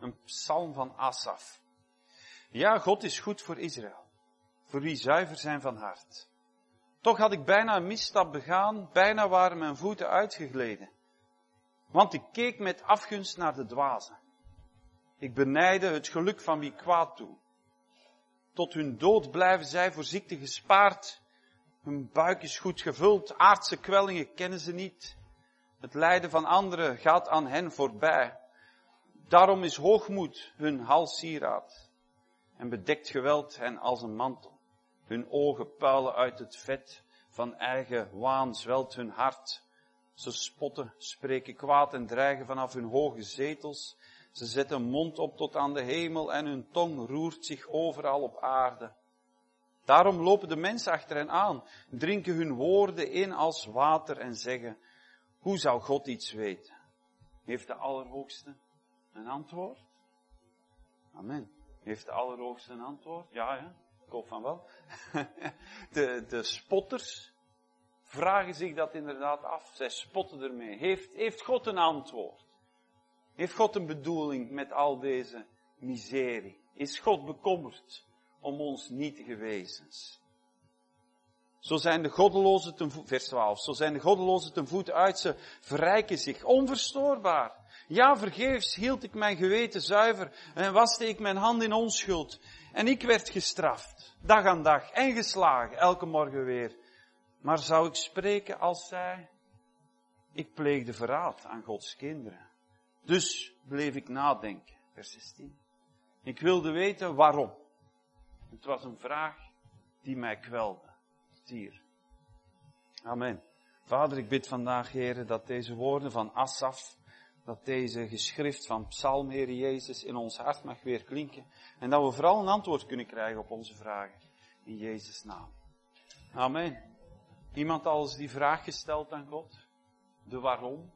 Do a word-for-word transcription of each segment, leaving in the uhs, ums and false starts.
Een psalm van Asaf. Ja, God is goed voor Israël. Voor wie zuiver zijn van hart. Toch had ik bijna een misstap begaan. Bijna waren mijn voeten uitgegleden. Want ik keek met afgunst naar de dwazen. Ik benijdde het geluk van wie kwaad doet. Tot hun dood blijven zij voor ziekte gespaard. Hun buik is goed gevuld. Aardse kwellingen kennen ze niet. Het lijden van anderen gaat aan hen voorbij. Daarom is hoogmoed hun halssieraad. En bedekt geweld hen als een mantel. Hun ogen puilen uit het vet. Van eigen waan zwelt hun hart. Ze spotten, spreken kwaad en dreigen vanaf hun hoge zetels. Ze zetten mond op tot aan de hemel en hun tong roert zich overal op aarde. Daarom lopen de mensen achter hen aan, drinken hun woorden in als water en zeggen, hoe zou God iets weten? Heeft de Allerhoogste een antwoord? Amen. Heeft de Allerhoogste een antwoord? Ja, ja, ik hoop van wel. De, de spotters vragen zich dat inderdaad af. Zij spotten ermee. Heeft, heeft God een antwoord? Heeft God een bedoeling met al deze miserie? Is God bekommerd om ons nietige wezens? Zo zijn de goddelozen ten voet, vers twaalf, zo zijn de goddelozen ten voet uit, ze verrijken zich, onverstoorbaar. Ja, vergeefs hield ik mijn geweten zuiver en waste ik mijn hand in onschuld. En ik werd gestraft, dag aan dag, en geslagen, elke morgen weer. Maar zou ik spreken als zij? Ik pleegde verraad aan Gods kinderen. Dus bleef ik nadenken, vers zestien. Ik wilde weten waarom. Het was een vraag die mij kwelde. Hier. Amen. Vader, ik bid vandaag, Heere, dat deze woorden van Asaf, dat deze geschrift van Psalm, Heere Jezus, in ons hart mag weer klinken. En dat we vooral een antwoord kunnen krijgen op onze vragen. In Jezus' naam. Amen. Iemand al eens die vraag gesteld aan God? De waarom?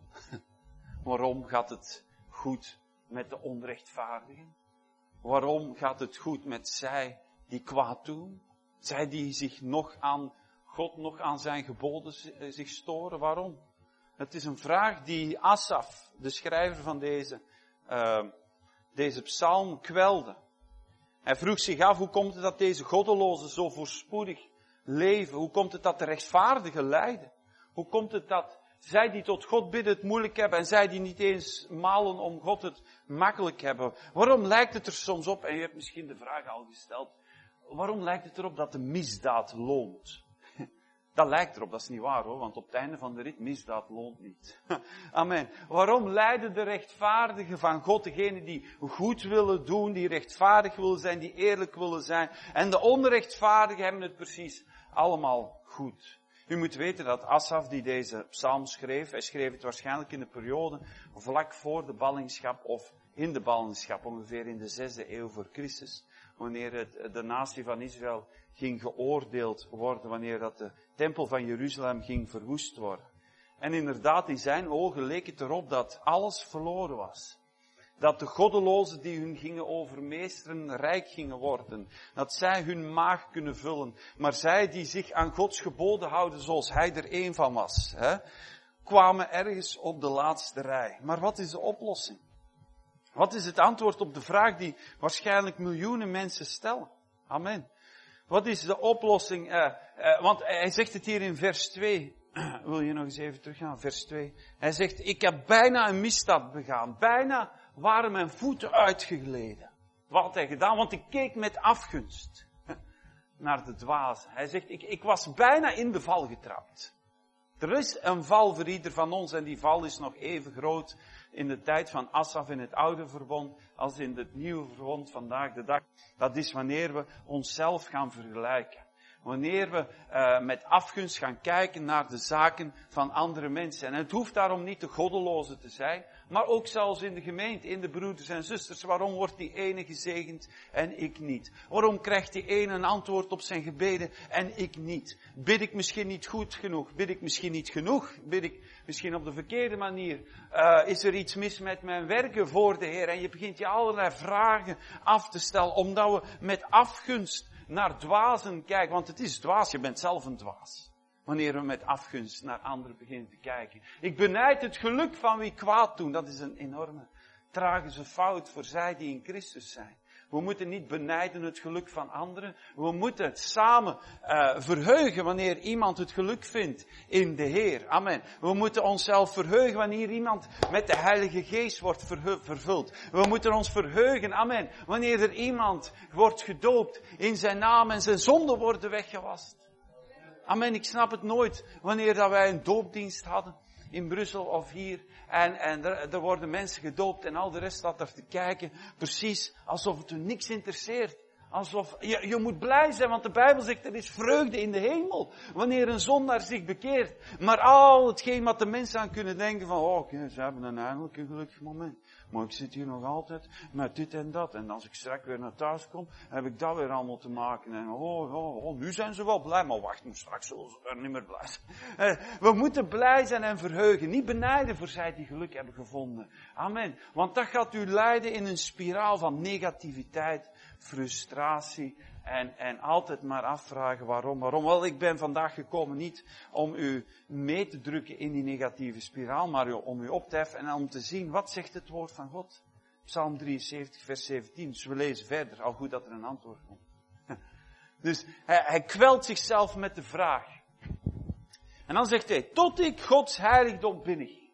Waarom gaat het goed met de onrechtvaardigen? Waarom gaat het goed met zij die kwaad doen? Zij die zich nog aan God, nog aan zijn geboden zich storen. Waarom? Het is een vraag die Asaf, de schrijver van deze, uh, deze psalm, kwelde. Hij vroeg zich af, hoe komt het dat deze goddelozen zo voorspoedig leven? Hoe komt het dat de rechtvaardigen lijden? Hoe komt het dat zij die tot God bidden het moeilijk hebben en zij die niet eens malen om God het makkelijk hebben? Waarom lijkt het er soms op, en je hebt misschien de vraag al gesteld, waarom lijkt het erop dat de misdaad loont? Dat lijkt erop, dat is niet waar hoor, want op het einde van de rit, misdaad loont niet. Amen. Waarom lijden de rechtvaardigen van God, degenen die goed willen doen, die rechtvaardig willen zijn, die eerlijk willen zijn, en de onrechtvaardigen hebben het precies allemaal goed. U moet weten dat Asaf, die deze psalm schreef, hij schreef het waarschijnlijk in de periode vlak voor de ballingschap of in de ballingschap, ongeveer in de zesde eeuw voor Christus, wanneer het, de natie van Israël ging geoordeeld worden, wanneer dat de tempel van Jeruzalem ging verwoest worden. En inderdaad, in zijn ogen leek het erop dat alles verloren was. Dat de goddelozen die hun gingen overmeesteren rijk gingen worden. Dat zij hun maag kunnen vullen. Maar zij die zich aan Gods geboden houden zoals hij er één van was, hè, kwamen ergens op de laatste rij. Maar wat is de oplossing? Wat is het antwoord op de vraag die waarschijnlijk miljoenen mensen stellen? Amen. Wat is de oplossing? Uh, uh, want hij zegt het hier in vers twee. Wil je nog eens even teruggaan? Vers twee. Hij zegt, ik heb bijna een misstap begaan. Bijna waren mijn voeten uitgegleden. Wat had hij gedaan? Want ik keek met afgunst naar de dwazen. Hij zegt, ik, ik was bijna in de val getrapt. Er is een val voor ieder van ons en die val is nog even groot in de tijd van Asaf in het oude verbond als in het nieuwe verbond vandaag de dag. Dat is wanneer we onszelf gaan vergelijken. Wanneer we uh, met afgunst gaan kijken naar de zaken van andere mensen. En het hoeft daarom niet de goddeloze te zijn, maar ook zelfs in de gemeente, in de broeders en zusters. Waarom wordt die ene gezegend en ik niet? Waarom krijgt die ene een antwoord op zijn gebeden en ik niet? Bid ik misschien niet goed genoeg? Bid ik misschien niet genoeg? Bid ik misschien op de verkeerde manier? Uh, is er iets mis met mijn werken voor de Heer? En je begint je allerlei vragen af te stellen, omdat we met afgunst naar dwazen kijken, want het is dwaas, je bent zelf een dwaas. Wanneer we met afgunst naar anderen beginnen te kijken. Ik benijd het geluk van wie kwaad doen, dat is een enorme tragische fout voor zij die in Christus zijn. We moeten niet benijden het geluk van anderen. We moeten het samen uh, verheugen wanneer iemand het geluk vindt in de Heer. Amen. We moeten onszelf verheugen wanneer iemand met de Heilige Geest wordt verhe- vervuld. We moeten ons verheugen, amen, wanneer er iemand wordt gedoopt in zijn naam en zijn zonden worden weggewast. Amen, ik snap het nooit wanneer dat wij een doopdienst hadden in Brussel of hier. En, en er, er worden mensen gedoopt en al de rest staat er te kijken. Precies alsof het u niks interesseert. Alsof, je, je moet blij zijn, want de Bijbel zegt er is vreugde in de hemel. Wanneer een zondaar zich bekeert. Maar al hetgeen wat de mensen aan kunnen denken van, oh, okay, ze hebben een eindelijk een gelukkig moment. Maar ik zit hier nog altijd met dit en dat. En als ik straks weer naar thuis kom, heb ik dat weer allemaal te maken. En oh, oh, oh, nu zijn ze wel blij, maar wacht, nu straks zullen ze er niet meer blij zijn. We moeten blij zijn en verheugen. Niet benijden voor zij die geluk hebben gevonden. Amen. Want dat gaat u leiden in een spiraal van negativiteit, frustratie en, en altijd maar afvragen waarom, waarom. Wel, ik ben vandaag gekomen niet om u mee te drukken in die negatieve spiraal, maar om u op te heffen en om te zien wat zegt het woord van God. Psalm drieënzeventig, vers zeventien. Dus we lezen verder, al goed dat er een antwoord komt. Dus hij, hij kwelt zichzelf met de vraag. En dan zegt hij, tot ik Gods heiligdom binnenging.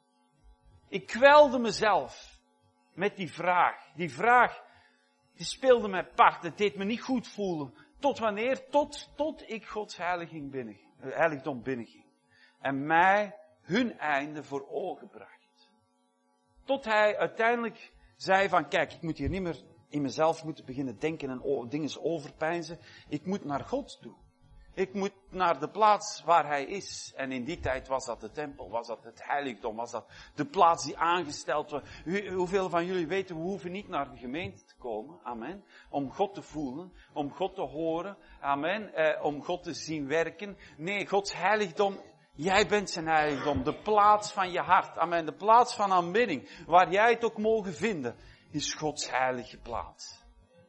Ik kwelde mezelf met die vraag. Die vraag, die speelde mij part. Het deed me niet goed voelen. Tot wanneer? Tot, tot ik Gods heiliging binnenging, heiligdom binnenging. En mij hun einde voor ogen bracht. Tot hij uiteindelijk zei van, kijk, ik moet hier niet meer in mezelf moeten beginnen denken en dingen overpeinzen. Ik moet naar God toe. Ik moet naar de plaats waar hij is. En in die tijd was dat de tempel, was dat het heiligdom, was dat de plaats die aangesteld was. Hoeveel van jullie weten, we hoeven niet naar de gemeente te komen, amen. Om God te voelen, om God te horen, amen. Eh, om God te zien werken. Nee, Gods heiligdom, jij bent zijn heiligdom. De plaats van je hart, amen. De plaats van aanbidding, waar jij het ook mogen vinden, is Gods heilige plaats.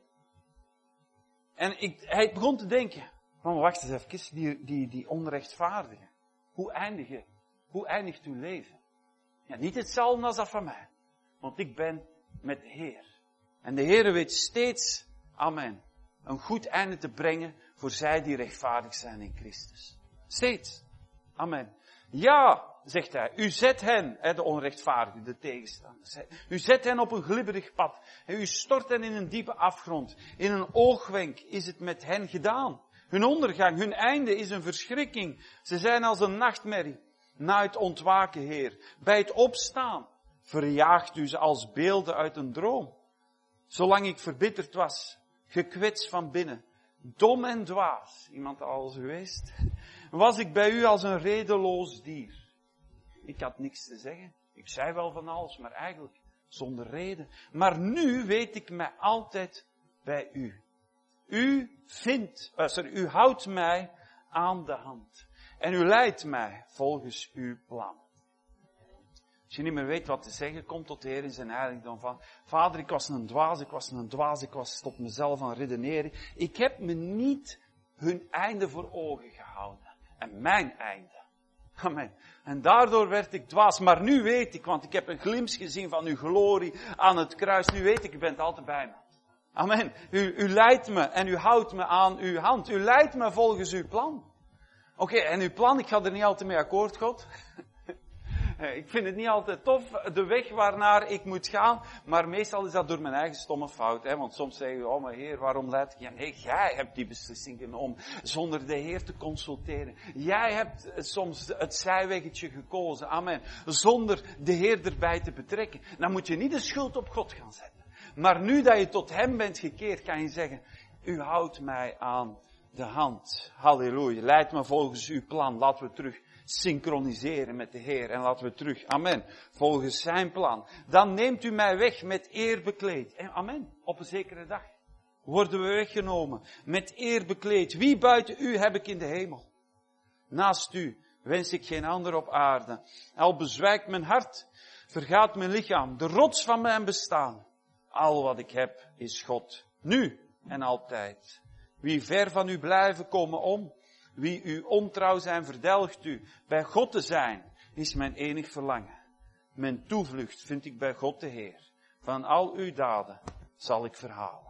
En ik, hij begon te denken, van wacht eens even, die, die, die onrechtvaardige. Hoe eindig je? Hoe eindigt uw leven? Ja, niet hetzelfde als dat van mij. Want ik ben met de Heer. En de Heer weet steeds, amen, een goed einde te brengen voor zij die rechtvaardig zijn in Christus. Steeds. Amen. Ja, zegt hij, u zet hen, de onrechtvaardigen, de tegenstanders, u zet hen op een glibberig pad. U stort hen in een diepe afgrond. In een oogwenk is het met hen gedaan. Hun ondergang, hun einde is een verschrikking. Ze zijn als een nachtmerrie. Na het ontwaken, Heer. Bij het opstaan verjaagt u ze als beelden uit een droom. Zolang ik verbitterd was, gekwetst van binnen, dom en dwaas, iemand al eens geweest, was ik bij u als een redeloos dier. Ik had niks te zeggen. Ik zei wel van alles, maar eigenlijk zonder reden. Maar nu weet ik mij altijd bij u. U vindt, uh, sorry, u houdt mij aan de hand. En u leidt mij volgens uw plan. Als je niet meer weet wat te zeggen, kom tot de Heer in zijn heiligdom van, Vader, ik was een dwaas, ik was een dwaas, ik was tot mezelf aan redeneren. Ik heb me niet hun einde voor ogen gehouden. En mijn einde. Amen. En daardoor werd ik dwaas. Maar nu weet ik, want ik heb een glimp gezien van uw glorie aan het kruis. Nu weet ik, u bent altijd bij me. Amen. U, u leidt me en u houdt me aan uw hand. U leidt me volgens uw plan. Oké, okay, en uw plan, ik ga er niet altijd mee akkoord, God. Ik vind het niet altijd tof, de weg waarnaar ik moet gaan, maar meestal is dat door mijn eigen stomme fout. Hè? Want soms zeggen we, oh mijn Heer, waarom leid ik je? Nee, jij hebt die beslissing genomen, zonder de Heer te consulteren. Jij hebt soms het zijweggetje gekozen, amen, zonder de Heer erbij te betrekken. Dan moet je niet de schuld op God gaan zetten. Maar nu dat je tot Hem bent gekeerd, kan je zeggen, u houdt mij aan de hand. Halleluja, leid me volgens uw plan, laten we terug synchroniseren met de Heer en laten we terug, amen, volgens zijn plan. Dan neemt u mij weg met eer bekleed. En amen, op een zekere dag worden we weggenomen met eer bekleed. Wie buiten u heb ik in de hemel? Naast u wens ik geen ander op aarde. Al bezwijkt mijn hart, vergaat mijn lichaam, de rots van mijn bestaan. Al wat ik heb is God, nu en altijd. Wie ver van u blijven komen om, wie u ontrouw zijn, verdelgt u. Bij God te zijn is mijn enig verlangen. Mijn toevlucht vind ik bij God de Heer. van al uw daden zal ik verhalen.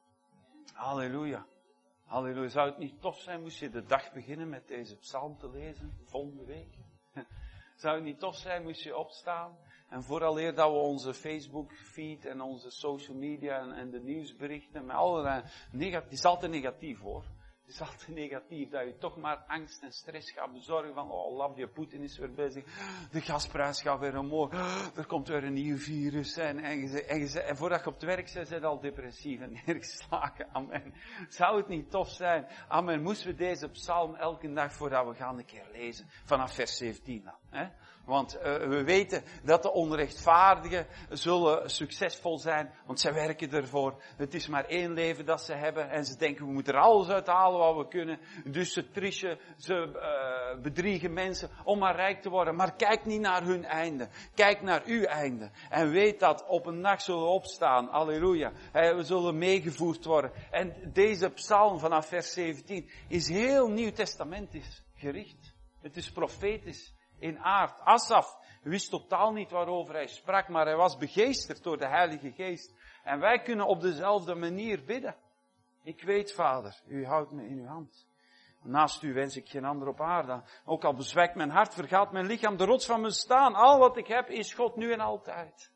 Halleluja. Halleluja. Zou het niet tof zijn, moest je de dag beginnen met deze psalm te lezen, volgende week? Zou het niet tof zijn, moest je opstaan? En vooraleer dat we onze Facebook feed en onze social media en, en de nieuwsberichten, met allerlei negatief, het is altijd negatief hoor. Het is altijd negatief dat je toch maar angst en stress gaat bezorgen van, oh lap, die Poetin is weer bezig, de gasprijs gaat weer omhoog, er komt weer een nieuw virus en, en, je, en, je, en voordat je op het werk bent, zijn je al depressief en neergeslagen. Amen. Zou het niet tof zijn? Amen. Moesten we deze psalm elke dag voordat we gaan een keer lezen, vanaf vers zeventien dan. Hè? Want uh, we weten dat de onrechtvaardigen zullen succesvol zijn, want zij werken ervoor. Het is maar één leven dat ze hebben en ze denken we moeten er alles uit halen wat we kunnen. Dus ze trischen, ze uh, bedriegen mensen om maar rijk te worden. Maar kijk niet naar hun einde. Kijk naar uw einde. En weet dat op een nacht zullen we opstaan. Halleluja. We zullen meegevoerd worden. En deze psalm vanaf vers zeventien is heel Nieuw Testamentisch gericht. Het is profetisch. In aard. Asaf wist totaal niet waarover hij sprak, maar hij was begeesterd door de Heilige Geest. En wij kunnen op dezelfde manier bidden. Ik weet, Vader, u houdt me in uw hand. Naast u wens ik geen ander op aarde. Ook al bezwijkt mijn hart, vergaat mijn lichaam, de rots van mijn staan. Al wat ik heb is God nu en altijd.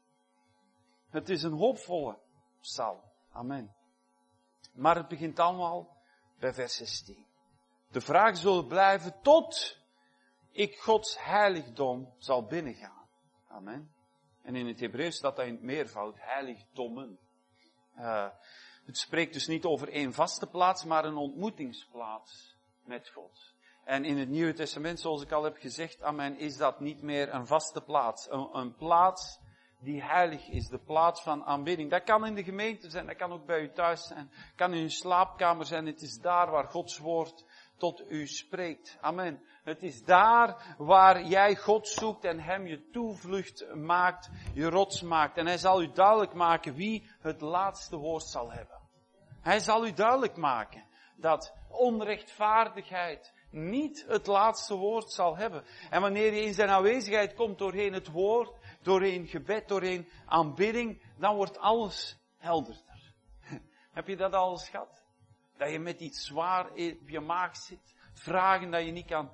Het is een hoopvolle psalm. Amen. Maar het begint allemaal bij vers zestien. De vraag zal blijven tot ik Gods heiligdom zal binnengaan. Amen. En in het Hebreeuws staat dat in het meervoud, heiligdommen. Uh, het spreekt dus niet over één vaste plaats, maar een ontmoetingsplaats met God. En in het Nieuwe Testament, zoals ik al heb gezegd, amen, is dat niet meer een vaste plaats. Een, een plaats die heilig is, de plaats van aanbidding. Dat kan in de gemeente zijn, dat kan ook bij u thuis zijn. Dat kan in uw slaapkamer zijn, het is daar waar Gods woord tot u spreekt. Amen. Het is daar waar jij God zoekt en hem je toevlucht maakt, je rots maakt. En hij zal u duidelijk maken wie het laatste woord zal hebben. Hij zal u duidelijk maken dat onrechtvaardigheid niet het laatste woord zal hebben. En wanneer je in zijn aanwezigheid komt doorheen het woord, doorheen gebed, doorheen aanbidding, dan wordt alles helderder. Heb je dat al eens gehad? Dat je met iets zwaar op je maag zit, vragen dat je niet kan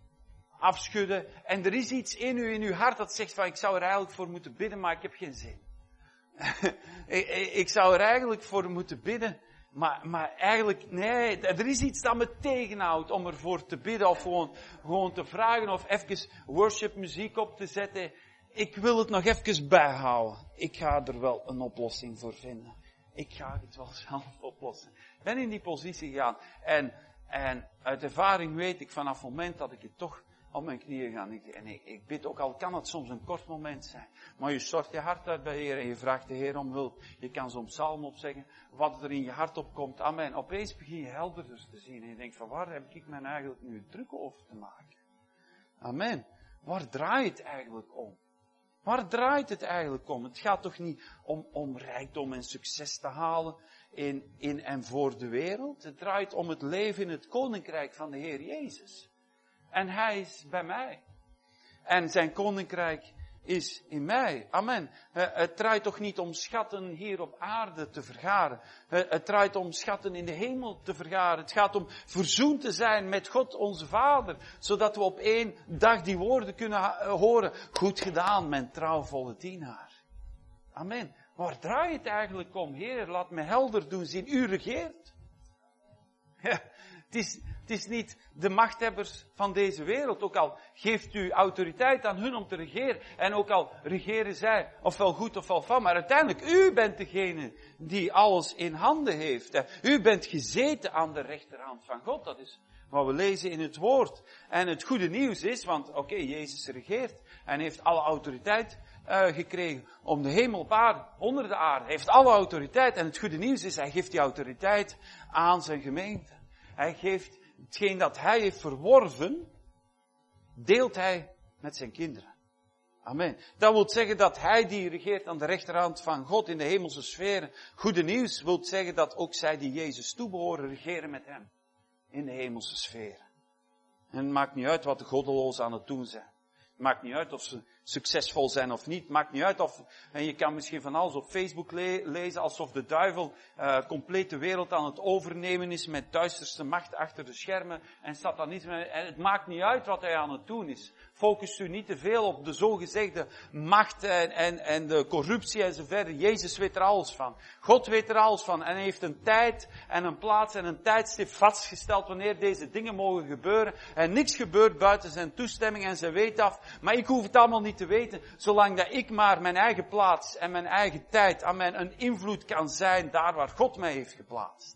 afschudden. En er is iets in u, in uw hart dat zegt van ik zou er eigenlijk voor moeten bidden, maar ik heb geen zin. ik, ik zou er eigenlijk voor moeten bidden, maar, maar eigenlijk, nee, er is iets dat me tegenhoudt om ervoor te bidden of gewoon, gewoon te vragen of even worship muziek op te zetten. Ik wil het nog even bijhouden. Ik ga er wel een oplossing voor vinden. Ik ga het wel zelf oplossen. Ik ben in die positie gegaan. En, en uit ervaring weet ik vanaf het moment dat ik het toch op mijn knieën ga. En ik, ik bid ook al kan het soms een kort moment zijn. Maar je stort je hart uit bij de Heer en je vraagt de Heer om hulp. Je kan zo'n psalm opzeggen. Wat er in je hart opkomt. Amen. Opeens begin je helderder te zien. En je denkt van waar heb ik mij eigenlijk nu druk over te maken? Amen. Waar draait het eigenlijk om? Waar draait het eigenlijk om? Het gaat toch niet om, om rijkdom en succes te halen in, in en voor de wereld. Het draait om het leven in het koninkrijk van de Heer Jezus. En Hij is bij mij. En zijn koninkrijk is in mij. Amen. Het draait toch niet om schatten hier op aarde te vergaren. Het draait om schatten in de hemel te vergaren. Het gaat om verzoend te zijn met God onze Vader. Zodat we op één dag die woorden kunnen horen. Goed gedaan, mijn trouwvolle dienaar. Amen. Waar draait het eigenlijk om? Heer, laat me helder doen zien. U regeert. Ja. Het is, het is niet de machthebbers van deze wereld. Ook al geeft u autoriteit aan hun om te regeren. En ook al regeren zij ofwel goed ofwel fout. Maar uiteindelijk, u bent degene die alles in handen heeft. U bent gezeten aan de rechterhand van God. Dat is wat we lezen in het woord. En het goede nieuws is, want oké, okay, Jezus regeert. En heeft alle autoriteit uh, gekregen om de hemel op aarde, onder de aarde. Hij heeft alle autoriteit. En het goede nieuws is, hij geeft die autoriteit aan zijn gemeente. Hij geeft hetgeen dat hij heeft verworven, deelt hij met zijn kinderen. Amen. Dat wil zeggen dat hij die regeert aan de rechterhand van God in de hemelse sferen. Goede nieuws wil zeggen dat ook zij die Jezus toebehoren regeren met hem. In de hemelse sferen. En het maakt niet uit wat de goddelozen aan het doen zijn. Het maakt niet uit of ze succesvol zijn of niet, maakt niet uit. Of, en je kan misschien van alles op Facebook le- lezen, alsof de duivel uh, compleet de wereld aan het overnemen is met duisterste macht achter de schermen en satanisme. En het maakt niet uit wat hij aan het doen is. Focus u niet te veel op de zogezegde macht en, en, en de corruptie enzovoort. Jezus weet er alles van. God weet er alles van. En hij heeft een tijd en een plaats en een tijdstip vastgesteld wanneer deze dingen mogen gebeuren. En niks gebeurt buiten zijn toestemming en zijn weet af. Maar ik hoef het allemaal niet te weten. Zolang dat ik maar mijn eigen plaats en mijn eigen tijd aan mijn een invloed kan zijn daar waar God mij heeft geplaatst.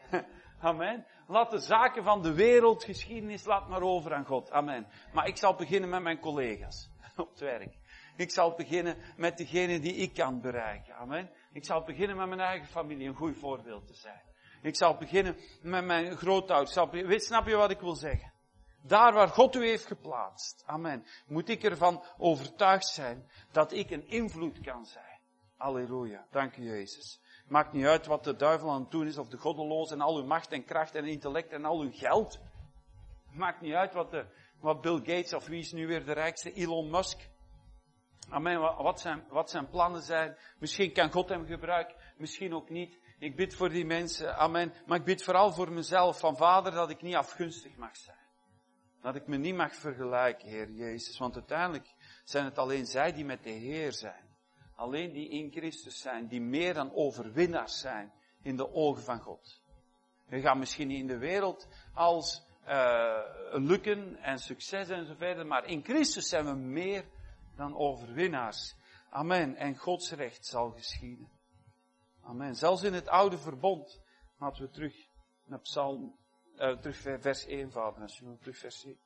Amen. Laat de zaken van de wereldgeschiedenis, laat maar over aan God. Amen. Maar ik zal beginnen met mijn collega's op het werk. Ik zal beginnen met degene die ik kan bereiken. Amen. Ik zal beginnen met mijn eigen familie, een goed voorbeeld te zijn. Ik zal beginnen met mijn grootouders. Zal beginnen, snap je wat ik wil zeggen? Daar waar God u heeft geplaatst. Amen. Moet ik ervan overtuigd zijn dat ik een invloed kan zijn. Halleluja. Dank u Jezus. Maakt niet uit wat de duivel aan het doen is, of de goddeloos en al uw macht en kracht en intellect en al uw geld. Maakt niet uit wat, de, wat Bill Gates, of wie is nu weer de rijkste, Elon Musk. Amen, wat zijn, wat zijn plannen zijn. Misschien kan God hem gebruiken, misschien ook niet. Ik bid voor die mensen, amen. Maar ik bid vooral voor mezelf, van Vader, dat ik niet afgunstig mag zijn. Dat ik me niet mag vergelijken, Heer Jezus. Want uiteindelijk zijn het alleen zij die met de Heer zijn. Alleen die in Christus zijn, die meer dan overwinnaars zijn in de ogen van God. We gaan misschien in de wereld als uh, lukken en succes en zo verder, maar in Christus zijn we meer dan overwinnaars. Amen. En Gods recht zal geschieden. Amen. Zelfs in het oude verbond, laten we terug naar Psalm, uh, terug vers één, Vader, als je wil, terug vers één.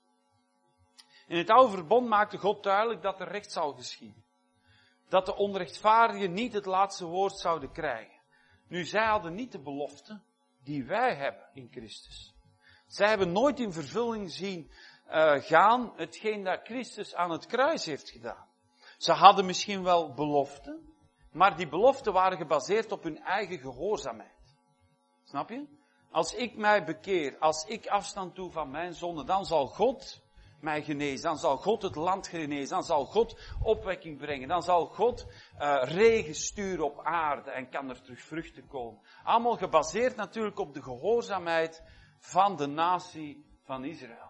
In het oude verbond maakte God duidelijk dat er recht zal geschieden. Dat de onrechtvaardigen niet het laatste woord zouden krijgen. Nu, zij hadden niet de belofte die wij hebben in Christus. Zij hebben nooit in vervulling zien uh, gaan hetgeen dat Christus aan het kruis heeft gedaan. Ze hadden misschien wel beloften, maar die beloften waren gebaseerd op hun eigen gehoorzaamheid. Snap je? Als ik mij bekeer, als ik afstand doe van mijn zonde, dan zal God mij genezen, dan zal God het land genezen, dan zal God opwekking brengen, dan zal God uh, regen sturen op aarde en kan er terug vruchten komen. Allemaal gebaseerd natuurlijk op de gehoorzaamheid van de natie van Israël.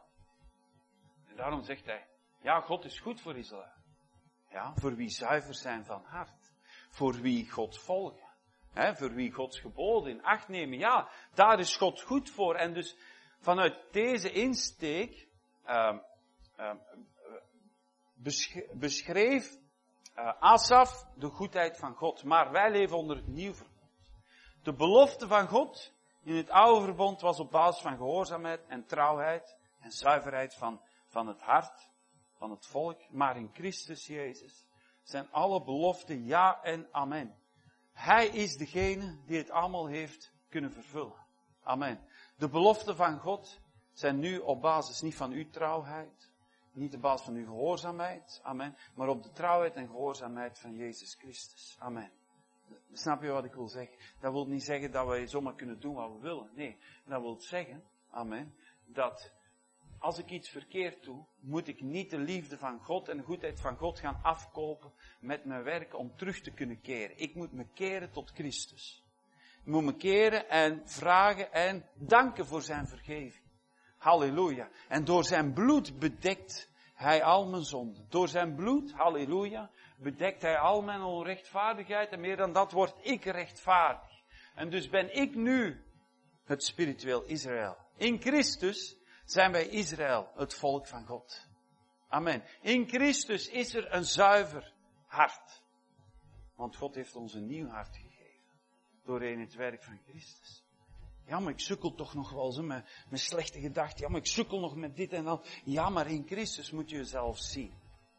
En daarom zegt hij, ja, God is goed voor Israël. Ja, voor wie zuiver zijn van hart. Voor wie God volgen. Hè, voor wie Gods geboden in acht nemen. Ja, daar is God goed voor. En dus vanuit deze insteek uh, uh, beschreef uh, Asaf de goedheid van God. Maar wij leven onder het nieuw verbond. De belofte van God in het oude verbond was op basis van gehoorzaamheid en trouwheid en zuiverheid van, van het hart, van het volk. Maar in Christus Jezus zijn alle beloften ja en amen. Hij is degene die het allemaal heeft kunnen vervullen. Amen. De beloften van God zijn nu op basis niet van uw trouwheid, niet op basis van uw gehoorzaamheid, amen, maar op de trouwheid en gehoorzaamheid van Jezus Christus. Amen. Snap je wat ik wil zeggen? Dat wil niet zeggen dat wij zomaar kunnen doen wat we willen. Nee, dat wil zeggen, amen, dat als ik iets verkeerd doe, moet ik niet de liefde van God en de goedheid van God gaan afkopen met mijn werk om terug te kunnen keren. Ik moet me keren tot Christus. Ik moet me keren en vragen en danken voor zijn vergeving. Halleluja. En door zijn bloed bedekt hij al mijn zonden. Door zijn bloed, halleluja, bedekt hij al mijn onrechtvaardigheid. En meer dan dat word ik rechtvaardig. En dus ben ik nu het spiritueel Israël. In Christus zijn wij Israël, het volk van God. Amen. In Christus is er een zuiver hart. Want God heeft ons een nieuw hart gegeven. Doorheen het werk van Christus. Ja, maar ik sukkel toch nog wel eens met, met slechte gedachten. Ja, maar ik sukkel nog met dit en dat. Ja, maar in Christus moet je jezelf zien.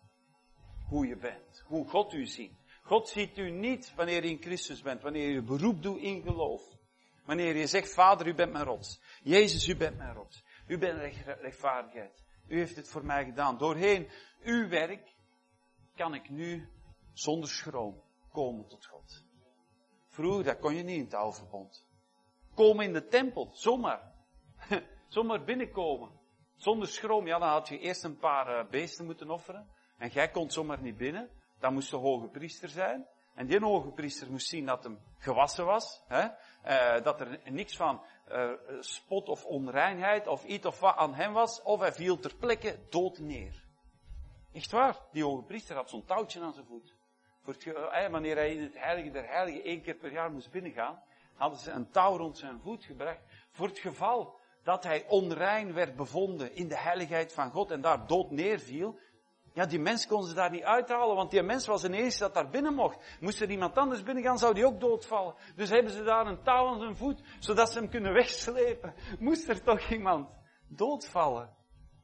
Hoe je bent. Hoe God u ziet. God ziet u niet wanneer je in Christus bent. Wanneer je beroep doet in geloof. Wanneer je zegt, Vader, u bent mijn rots. Jezus, u bent mijn rots. U bent rechtvaardigheid. U heeft het voor mij gedaan. Doorheen uw werk kan ik nu zonder schroom komen tot God. Vroeger, dat kon je niet in het oude verbond. Komen in de tempel, zomaar. Zomaar binnenkomen. Zonder schroom, ja, dan had je eerst een paar uh, beesten moeten offeren. En jij kon zomaar niet binnen. Dan moest de hoge priester zijn. En die hoge priester moest zien dat hem gewassen was. Hè? Uh, dat er niks van uh, spot of onreinheid of iets of wat aan hem was. Of hij viel ter plekke dood neer. Echt waar. Die hoge priester had zo'n touwtje aan zijn voet. Voor het, uh, wanneer hij in het heilige der heiligen één keer per jaar moest binnengaan, hadden ze een touw rond zijn voet gebracht. Voor het geval dat hij onrein werd bevonden in de heiligheid van God en daar dood neerviel. Ja, die mens kon ze daar niet uithalen, want die mens was de eerste dat daar binnen mocht. Moest er iemand anders binnen gaan, zou die ook doodvallen. Dus hebben ze daar een touw aan zijn voet, zodat ze hem kunnen wegslepen. Moest er toch iemand doodvallen?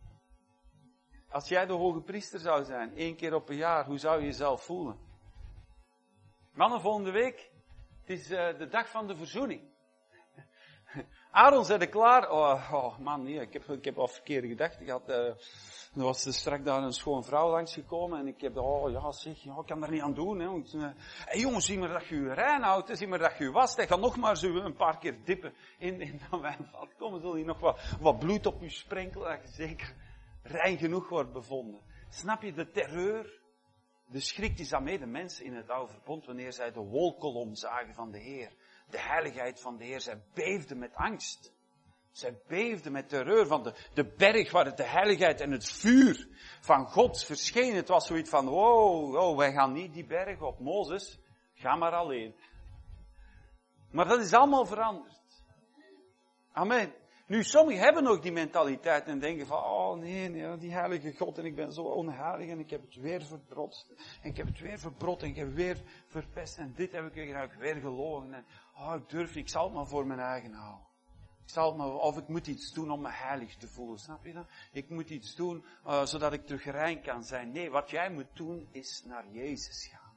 Als jij de hoge priester zou zijn, één keer op een jaar, hoe zou je jezelf voelen? Mannen, volgende week, het is uh, de dag van de verzoening. Aaron zei er klaar. Oh, oh man, nee, ik heb, ik heb al verkeerde gedachten gehad. Uh, er was er straks daar een schoon vrouw langsgekomen en ik heb, oh ja zeg, ja, ik kan daar niet aan doen. Hè. Want, uh, hey, jongens, zie maar dat je je rein houdt, zie maar dat je je wast. Hij gaat nog maar zo een paar keer dippen in, in dat wijnvat. Kom, zul je nog wat, wat bloed op je sprenkelen, dat je zeker rein genoeg wordt bevonden. Snap je, de terreur, de schrik die daarmee de mensen in het oude verbond, wanneer zij de wolkolom zagen van de Heer, de heiligheid van de Heer, zij beefden met angst. Zij beefden met terreur van de, de berg waar het de heiligheid en het vuur van God verscheen. Het was zoiets van, wow, wow, wij gaan niet die berg op. Mozes, ga maar alleen. Maar dat is allemaal veranderd. Amen. Nu, sommigen hebben nog die mentaliteit en denken van, oh nee, nee, die heilige God en ik ben zo onheilig en ik heb het weer verbrot. En ik heb het weer verbrot en ik heb het weer verpest en dit heb ik weer, weer gelogen. En, oh, ik durf, ik zal het maar voor mijn eigen houden. Ik zal het maar, of ik moet iets doen om me heilig te voelen, snap je dat? Ik moet iets doen uh, zodat ik terug rein kan zijn. Nee, wat jij moet doen is naar Jezus gaan.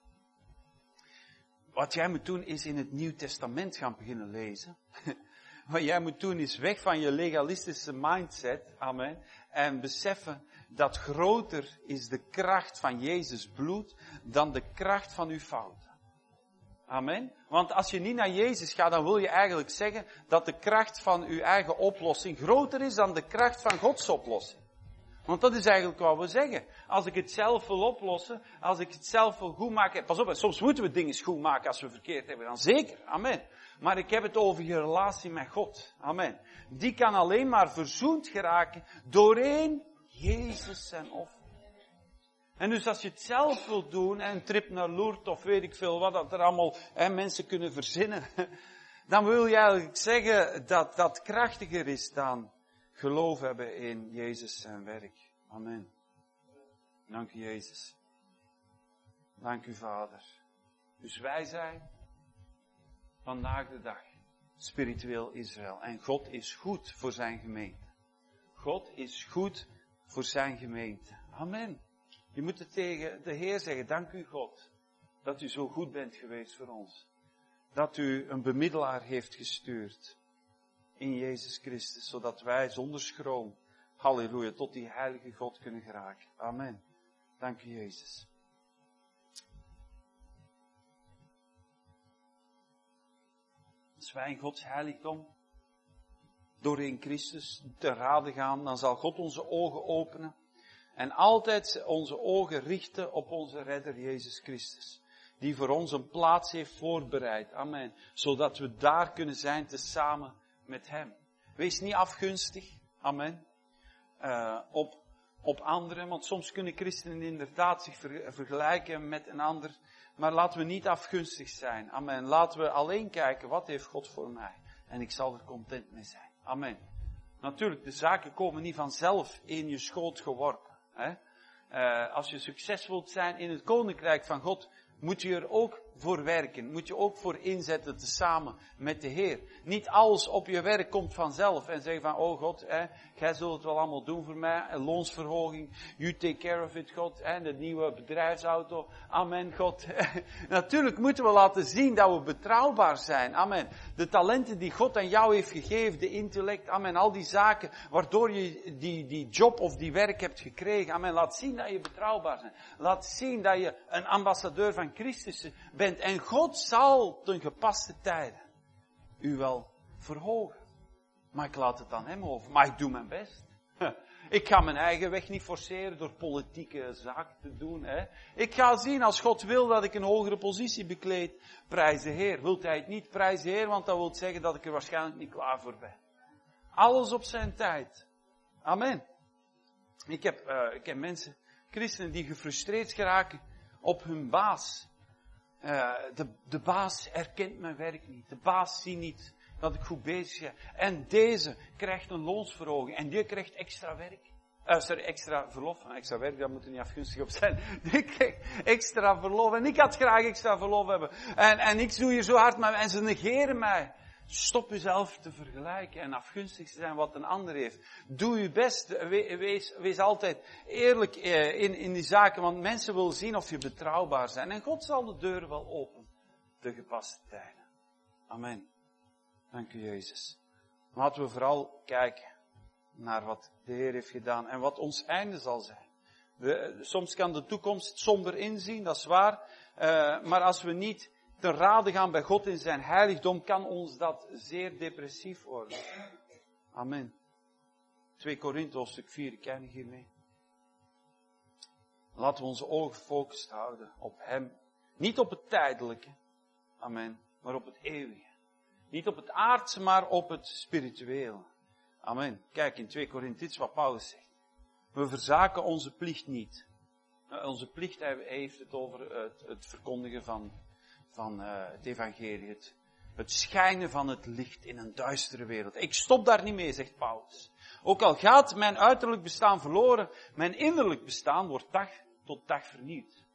Wat jij moet doen is in het Nieuw Testament gaan beginnen lezen. Wat jij moet doen is weg van je legalistische mindset, amen, en beseffen dat groter is de kracht van Jezus bloed dan de kracht van uw fouten. Amen. Want als je niet naar Jezus gaat, dan wil je eigenlijk zeggen dat de kracht van uw eigen oplossing groter is dan de kracht van Gods oplossing. Want dat is eigenlijk wat we zeggen. Als ik het zelf wil oplossen, als ik het zelf wil goed maken, pas op, soms moeten we dingen goed maken als we verkeerd hebben, dan zeker, amen. Maar ik heb het over je relatie met God, amen. Die kan alleen maar verzoend geraken doorheen Jezus zijn offer. En dus als je het zelf wilt doen, en een trip naar Lourdes of weet ik veel wat, dat er allemaal hè, mensen kunnen verzinnen, dan wil je eigenlijk zeggen dat dat krachtiger is dan geloof hebben in Jezus zijn werk. Amen. Dank u Jezus. Dank u Vader. Dus wij zijn vandaag de dag spiritueel Israël. En God is goed voor zijn gemeente. God is goed voor zijn gemeente. Amen. Je moet het tegen de Heer zeggen, dank u God, dat u zo goed bent geweest voor ons. Dat u een bemiddelaar heeft gestuurd in Jezus Christus, zodat wij zonder schroom, halleluja, tot die heilige God kunnen geraken. Amen. Dank u Jezus. Als wij in Gods heiligdom doorheen Christus te raden gaan, dan zal God onze ogen openen. En altijd onze ogen richten op onze redder Jezus Christus. Die voor ons een plaats heeft voorbereid. Amen. Zodat we daar kunnen zijn tezamen met hem. Wees niet afgunstig. Amen. Uh, op, op anderen. Want soms kunnen christenen inderdaad zich ver, vergelijken met een ander. Maar laten we niet afgunstig zijn. Amen. Laten we alleen kijken, wat heeft God voor mij? En ik zal er content mee zijn. Amen. Natuurlijk, de zaken komen niet vanzelf in je schoot geworpen. Hè? Uh, als je succes wilt zijn in het koninkrijk van God, moet je er ook voor werken. Moet je ook voor inzetten tezamen met de Heer. Niet alles op je werk komt vanzelf en zeggen van, oh God, hè, jij zult het wel allemaal doen voor mij. Een loonsverhoging, you take care of it, God. Hè, de nieuwe bedrijfsauto, amen, God. Natuurlijk moeten we laten zien dat we betrouwbaar zijn, amen. De talenten die God aan jou heeft gegeven, de intellect, amen, al die zaken waardoor je die, die job of die werk hebt gekregen, amen. Laat zien dat je betrouwbaar bent. Laat zien dat je een ambassadeur van Christus bent. En God zal ten gepaste tijden u wel verhogen. Maar ik laat het aan hem over. Maar ik doe mijn best. Ik ga mijn eigen weg niet forceren door politieke zaken te doen. Hè. Ik ga zien, als God wil dat ik een hogere positie bekleed, prijs de Heer. Wilt hij het niet, prijs de Heer, want dat wil zeggen dat ik er waarschijnlijk niet klaar voor ben. Alles op zijn tijd. Amen. Ik heb, uh, ik ken mensen, christenen, die gefrustreerd geraken op hun baas. Uh, de, de baas erkent mijn werk niet. De baas ziet niet dat ik goed bezig ben. En deze krijgt een loonsverhoging. En die krijgt extra werk. Uh, sorry, extra verlof. Extra werk, daar moet er niet afgunstig op zijn. Die krijgt extra verlof. En ik had graag extra verlof hebben. En, en ik doe hier zo hard, maar, en ze negeren mij. Stop uzelf te vergelijken en afgunstig te zijn wat een ander heeft. Doe je best. We, wees, wees altijd eerlijk uh, in, in die zaken. Want mensen willen zien of je betrouwbaar bent. En God zal de deuren wel openen. De gepaste tijden. Amen. Dank u, Jezus. Laten we vooral kijken naar wat de Heer heeft gedaan en wat ons einde zal zijn. We, soms kan de toekomst somber inzien, dat is waar. Uh, maar als we niet ten rade gaan bij God in zijn heiligdom, kan ons dat zeer depressief worden. Amen. twee Korinthe hoofdstuk vier, ik eindig hiermee. Laten we onze ogen gefocust houden op Hem. Niet op het tijdelijke. Amen. Maar op het eeuwige. Niet op het aardse, maar op het spirituele. Amen. Kijk, in twee Korinthe, dit is wat Paulus zegt. We verzaken onze plicht niet. Onze plicht, hij heeft het over het, het verkondigen van, van uh, het evangelie. Het, het schijnen van het licht in een duistere wereld. Ik stop daar niet mee, zegt Paulus. Ook al gaat mijn uiterlijk bestaan verloren, mijn innerlijk bestaan wordt dag tot dag vernieuwd.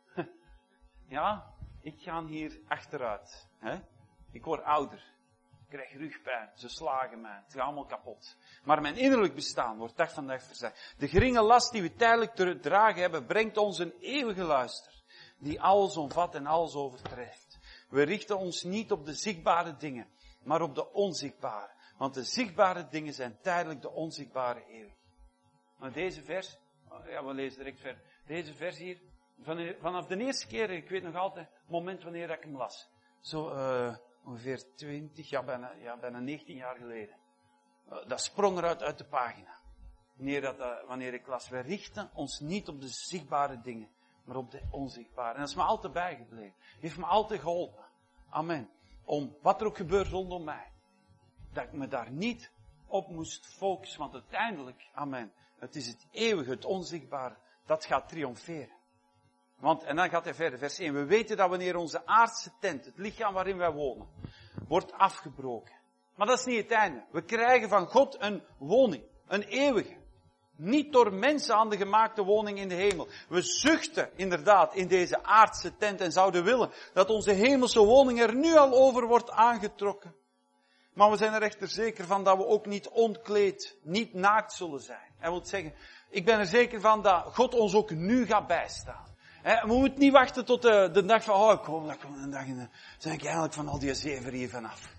Ja, ik ga hier achteruit. Hè? Ik word ouder. Ik krijg rugpijn. Ze slagen mij. Het gaat allemaal kapot. Maar mijn innerlijk bestaan wordt dag van dag verzwakt. De geringe last die we tijdelijk te dragen hebben, brengt ons een eeuwige luister. Die alles omvat en alles overtreft. We richten ons niet op de zichtbare dingen, maar op de onzichtbare. Want de zichtbare dingen zijn tijdelijk, de onzichtbare eeuwig. Maar deze vers, ja, we lezen direct verder. Deze vers hier, vanaf de eerste keer, ik weet nog altijd het moment wanneer ik hem las. Zo, uh, ongeveer twintig, ja bijna, ja, bijna negentien jaar geleden. Uh, dat sprong eruit uit de pagina. Wanneer, dat, uh, wanneer ik las, wij richten ons niet op de zichtbare dingen, maar op de onzichtbare. En dat is me altijd bijgebleven. Heeft me altijd geholpen. Amen. Om wat er ook gebeurt rondom mij. Dat ik me daar niet op moest focussen, want uiteindelijk, amen, het is het eeuwige, het onzichtbare, dat gaat triomferen. Want, en dan gaat hij verder, vers één. We weten dat wanneer onze aardse tent, het lichaam waarin wij wonen, wordt afgebroken. Maar dat is niet het einde. We krijgen van God een woning, een eeuwige. Niet door mensen aan de gemaakte woning in de hemel. We zuchten inderdaad in deze aardse tent en zouden willen dat onze hemelse woning er nu al over wordt aangetrokken. Maar we zijn er echter zeker van dat we ook niet ontkleed, niet naakt zullen zijn. Hij wil zeggen, ik ben er zeker van dat God ons ook nu gaat bijstaan. He, we moeten niet wachten tot de, de dag van, oh, ik hoop dat ik een dag in de, zijn ik eigenlijk van al die zeven hier vanaf.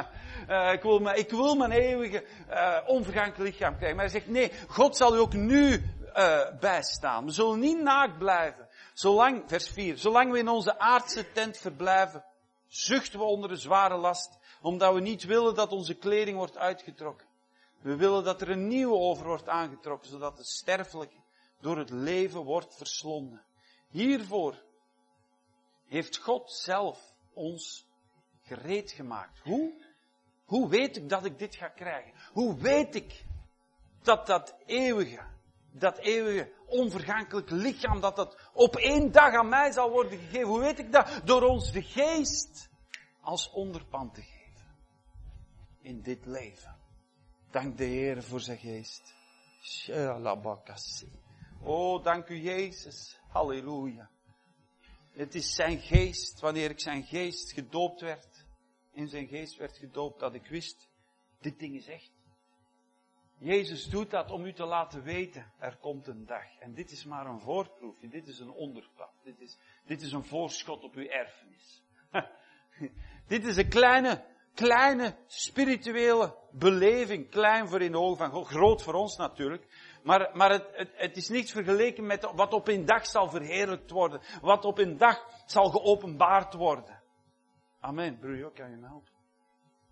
uh, ik, wil mijn, ik wil mijn eeuwige, uh, onvergankelijk lichaam krijgen. Maar hij zegt, nee, God zal u ook nu uh, bijstaan. We zullen niet naakt blijven. Zolang, vers vier, zolang we in onze aardse tent verblijven, zuchten we onder een zware last, omdat we niet willen dat onze kleding wordt uitgetrokken. We willen dat er een nieuwe over wordt aangetrokken, zodat het sterfelijke door het leven wordt verslonden. Hiervoor heeft God zelf ons gereed gemaakt. Hoe? Hoe weet ik dat ik dit ga krijgen? Hoe weet ik dat dat eeuwige, dat eeuwige, onvergankelijke lichaam, dat dat op één dag aan mij zal worden gegeven? Hoe weet ik dat? Door ons de geest als onderpand te geven. In dit leven. Dank de Heer voor zijn geest. Oh, dank u Jezus. Halleluja. Het is zijn geest, wanneer ik zijn geest gedoopt werd, in zijn geest werd gedoopt, dat ik wist, dit ding is echt. Jezus doet dat om u te laten weten, er komt een dag. En dit is maar een voorproefje, dit is een onderpad, dit is, dit is een voorschot op uw erfenis. Dit is een kleine, kleine spirituele beleving, klein voor in de ogen van God, groot voor ons natuurlijk. Maar, maar het, het, het is niets vergeleken met wat op een dag zal verheerlijkt worden. Wat op een dag zal geopenbaard worden. Amen. Broer, kan je me helpen?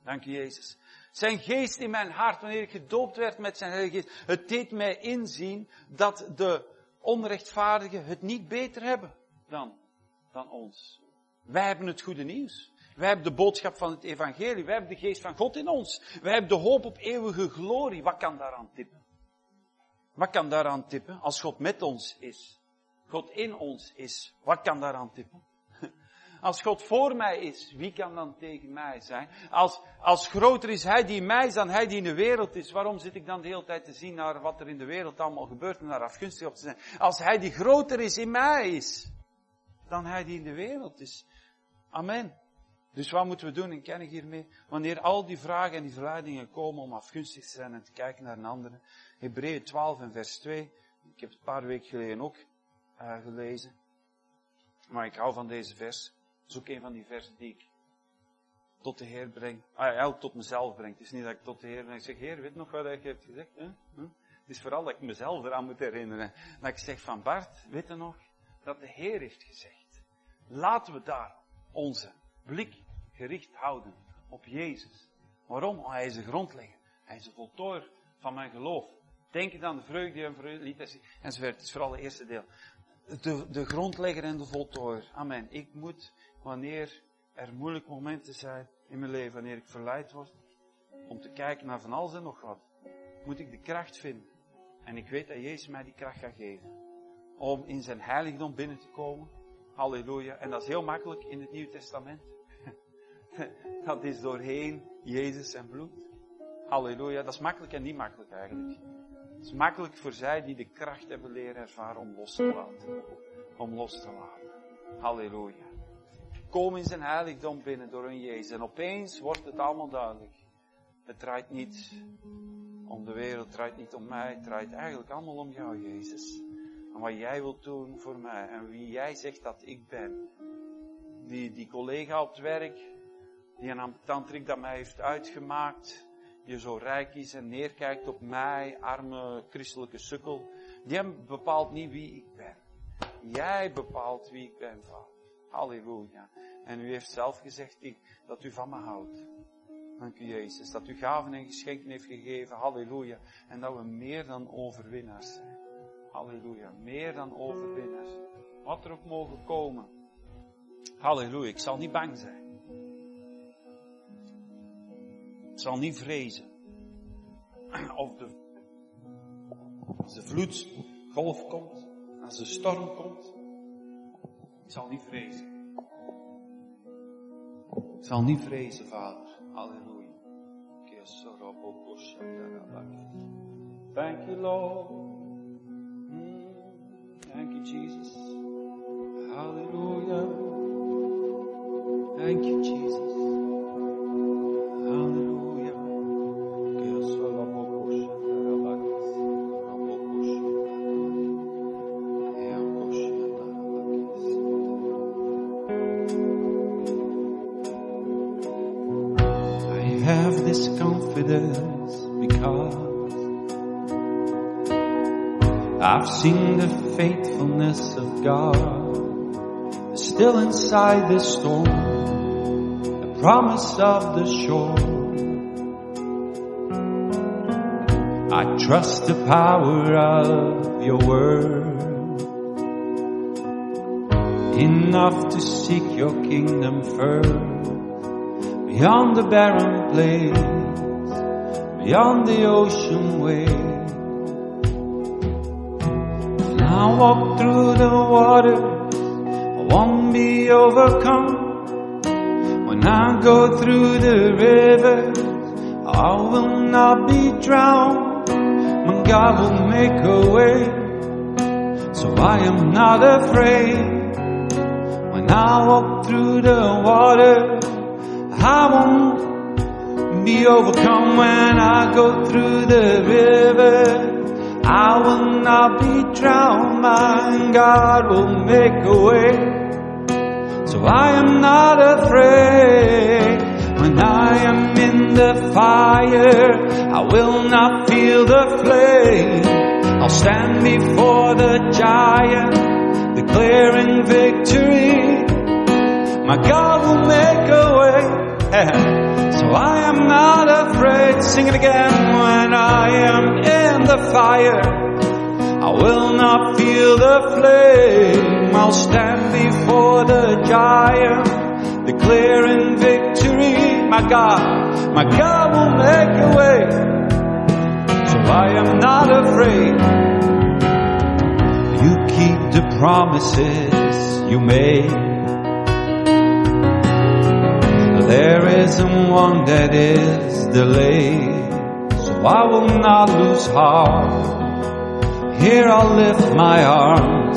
Dank u, Jezus. Zijn geest in mijn hart, wanneer ik gedoopt werd met zijn Heilige Geest, het deed mij inzien dat de onrechtvaardigen het niet beter hebben dan, dan ons. Wij hebben het goede nieuws. Wij hebben de boodschap van het evangelie. Wij hebben de geest van God in ons. Wij hebben de hoop op eeuwige glorie. Wat kan daaraan tippen? Wat kan daaraan tippen? Als God met ons is. God in ons is. Wat kan daaraan tippen? Als God voor mij is, wie kan dan tegen mij zijn? Als, als groter is Hij die in mij is dan Hij die in de wereld is, waarom zit ik dan de hele tijd te zien naar wat er in de wereld allemaal gebeurt en daar afgunstig op te zijn? Als Hij die groter is in mij is, dan Hij die in de wereld is. Amen. Dus wat moeten we doen? En ken ik hiermee? Wanneer al die vragen en die verleidingen komen om afgunstig te zijn en te kijken naar een andere. Hebreeën twaalf en vers twee. Ik heb het een paar weken geleden ook uh, gelezen. Maar ik hou van deze vers. Dat is ook een van die versen die ik tot de Heer breng. Ah, eigenlijk tot mezelf breng. Het is niet dat ik tot de Heer breng. Ik zeg, Heer, weet nog wat je hebt gezegd? Huh? Huh? Het is vooral dat ik mezelf eraan moet herinneren. Dat ik zeg van Bart, weet je nog? Dat de Heer heeft gezegd. Laten we daar onze blik gericht houden op Jezus. Waarom? Oh, hij is de grondlegger. Hij is de voltooier van mijn geloof. Denk aan de vreugde en verliet enzovoort. Het is vooral het eerste deel. De, de grondlegger en de voltooier. Amen. Ik moet, wanneer er moeilijke momenten zijn in mijn leven, wanneer ik verleid word, om te kijken naar van alles en nog wat, moet ik de kracht vinden. En ik weet dat Jezus mij die kracht gaat geven. Om in zijn heiligdom binnen te komen. Halleluja. En dat is heel makkelijk in het Nieuwe Testament. Dat is doorheen Jezus en bloed. Halleluja. Dat is makkelijk en niet makkelijk eigenlijk. Het is makkelijk voor zij die de kracht hebben leren ervaren om los te laten. Om los te laten. Halleluja. Kom in zijn heiligdom binnen door een Jezus. En opeens wordt het allemaal duidelijk. Het draait niet om de wereld, het draait niet om mij. Het draait eigenlijk allemaal om jou, Jezus. En wat jij wilt doen voor mij. En wie jij zegt dat ik ben. Die, die collega op het werk. Die een ambtantrik dat mij heeft uitgemaakt. Die zo rijk is en neerkijkt op mij. Arme christelijke sukkel. Die bepaalt niet wie ik ben. Jij bepaalt wie ik ben, Vader. Halleluja. En u heeft zelf gezegd dat u van me houdt. Dank u, Jezus. Dat u gaven en geschenken heeft gegeven. Halleluja. En dat we meer dan overwinnaars zijn. Halleluja. Meer dan overwinnaars. Wat er ook mogen komen. Halleluja. Ik zal niet bang zijn. Ik zal niet vrezen. Of de, als de vloedgolf komt. Als de storm komt. Ik zal niet vrezen. Ik zal niet vrezen, Vader. Halleluja. Thank you, Lord. Mm, thank you, Jesus. Hallelujah. Thank you, Jesus. Hallelujah. I have this confidence because I've seen the faithfulness of God. Still inside this storm, the promise of the shore. I trust the power of your word, enough to seek your kingdom first, beyond the barren place, beyond the ocean wave. When I walk through the water, I won't be overcome. When I go through the rivers, I will not be drowned. My God will make a way, so I am not afraid. When I walk through the water, I won't be overcome. When I go through the river, I will not be drowned. My God will make a way, so I am not afraid. When I am in the fire, I will not feel the flame. I'll stand before the giant, declaring victory. My God will make a way, so I am sing it again. When I am in the fire, I will not feel the flame. I'll stand before the giant, declaring victory. My God, my God will make a way, so I am not afraid. You keep the promises you made. There isn't one that is delayed, so I will not lose heart. Here I'll lift my arms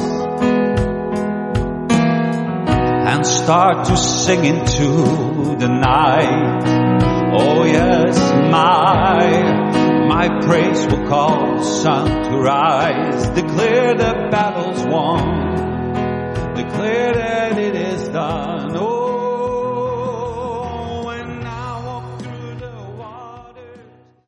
and start to sing into the night. Oh yes, my, my praise will cause sun to rise. Declare the battle's won, declare that it is done.